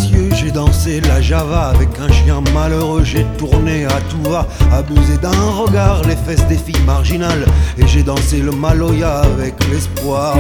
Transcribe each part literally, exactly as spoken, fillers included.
audacieux, j'ai dansé la java avec un chien malheureux, j'ai tourné à tout va, abusé d'un regard, les fesses des filles marginales, et j'ai dansé le maloya avec l'espoir.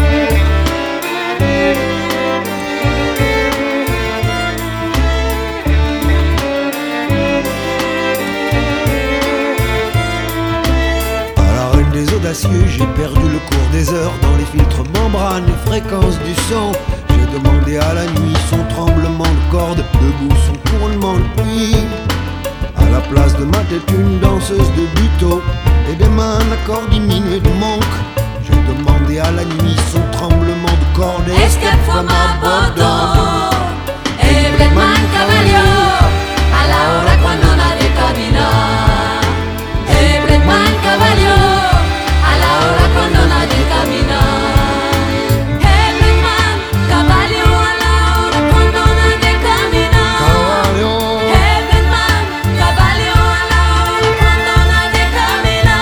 J'ai perdu le cours des heures dans les filtres membranes et fréquences du son. J'ai demandé à la nuit son tremblement de corde, debout son couronnement de pluie. À la place de ma tête une danseuse de buto et des mains un accord diminué de manque. J'ai demandé à la nuit son tremblement de corde. Escape from a Bordeaux, Ebretman Cavallo, a la hora cuando nadie camina. Ebretman Cavallo. Cuando nadie camina, Ebretman Cavallo a la hora cuando nadie camina. Ebretman Cavallo a la hora cuando nadie camina.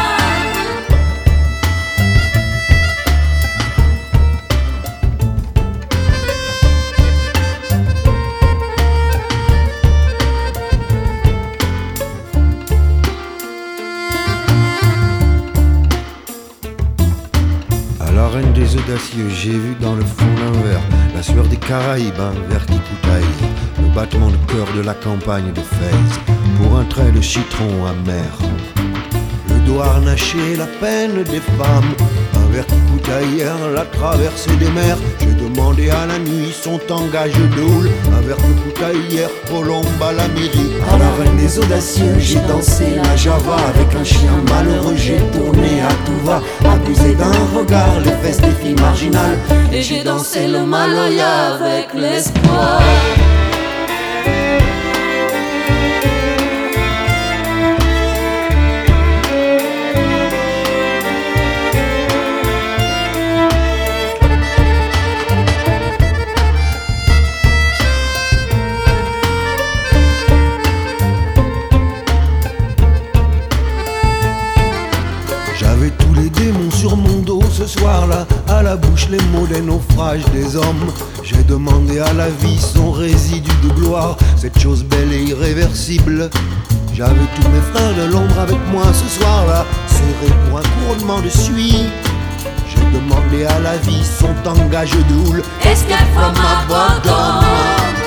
La reine des audacieux, j'ai vu dans le fond l'envers, la sueur des Caraïbes, un verticouteil, le battement de cœur de la campagne de Fès, pour un trait de citron amer. Le doigt harnaché, la peine des femmes, un verticouteil, la traversée des mers. J'ai demandé à la nuit son tangage de houle, un verticouteil, colombe à la mairie. À la reine des audacieux, j'ai dansé la java avec un chien malheureux, j'ai tourné à tout va, abusé d'un regard, les fesses des filles marginales, et j'ai dansé le maloya avec l'espoir. J'avais tous les démons sur mon dos ce soir-là, à la bouche les mots des naufrages des hommes. J'ai demandé à la vie son résidu de gloire, cette chose belle et irréversible. J'avais tous mes frères de l'ombre avec moi ce soir-là, serrés pour un couronnement de suie. J'ai demandé à la vie son tangage de houle. Escape from a Bordeaux.